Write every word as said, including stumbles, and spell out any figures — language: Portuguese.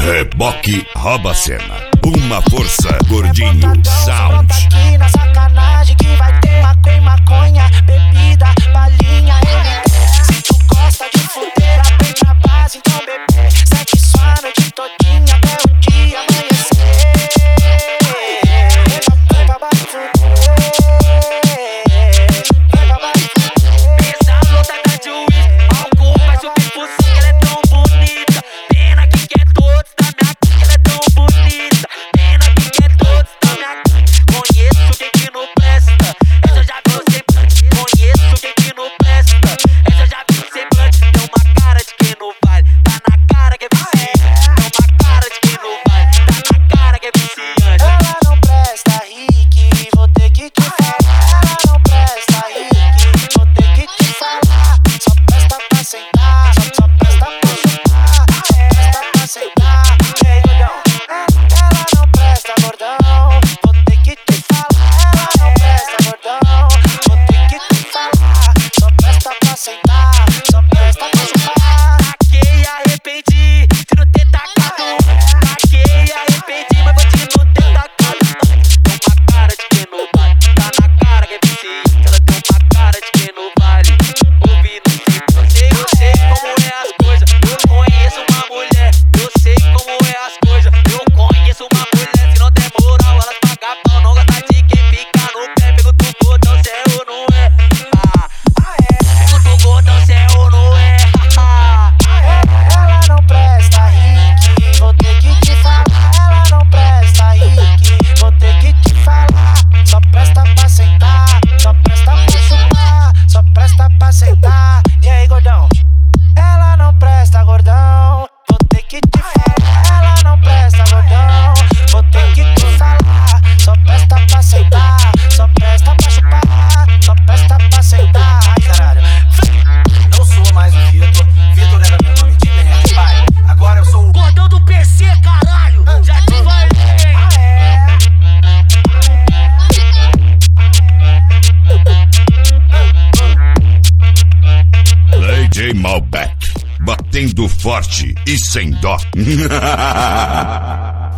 Reboque rouba a cena. Uma força, gordinho, sound. Aqui na sacanagem que vai ter maconha, maconha, bebida, balinha, ele. Se tu gosta de fuder, aprende a base, então bebê. Sexo a noite todinha até o dia amanhecer. Vem pra baixo fuder. Vem pra baixo fuder. Essa lotada de uísque, álcool faz o bico sim, ela é tão bonita. Pena que quer todos da minha c***, ela é tão bonita. Pena que quer todos da minha c***. Conheço quem que não presta, essa eu já vi sem semblante. Conheço quem que não presta, essa eu já vi sem semblante. Tem uma cara de quem não vale, tá na cara que é viciante. Tem uma cara de quem não vale, tá na cara que é viciante. Ela não presta, Rick, vou ter que te falar. Ela não presta, Rick, vou ter que te falar. Só presta pra sentar, só, só presta pra chupar. Presta pra sentar, ei, gordão. Ela não presta, gordão, vou ter que te falar. Ela não presta, gordão, vou ter que te falar. Só presta pra sentar, só presta pra chupar. Taquei e arrependi de não ter tacado. Taquei e arrependi, mas vou te não ter tacado. Tem uma cara de quem não vale, tá na cara que é viciante. Ela tem uma cara de quem não vale, ouvindo sempre. Eu sei, eu sei como é as coisas. Eu conheço uma mulher, eu sei como é as coisas. Eu conheço uma mulher, se não der moral, elas pagam pau. Não gosta de quem fica no pé. Pergunta o gordão se é ou não é. Ah, pergunta o gordão se é ou não é. Ela não presta, Rick, vou ter que te falar. Ela não presta, Rick, vou ter que te falar. Só presta pra sentar, só presta pra chupar, só presta pra sentar. E aí, gordão? Ela não presta, gordão, vou ter que te falar. Ela não presta, gordão, vou ter que te falar. Só presta pra sentar, só presta pra chupar, só presta pra sentar. Ai, caralho. Não sou mais o Vitor, Vitor era meu nome de internet, pai. Agora eu sou o Gordão do P C, caralho! Já te falei! Lady Malbec, batendo forte e sem dó.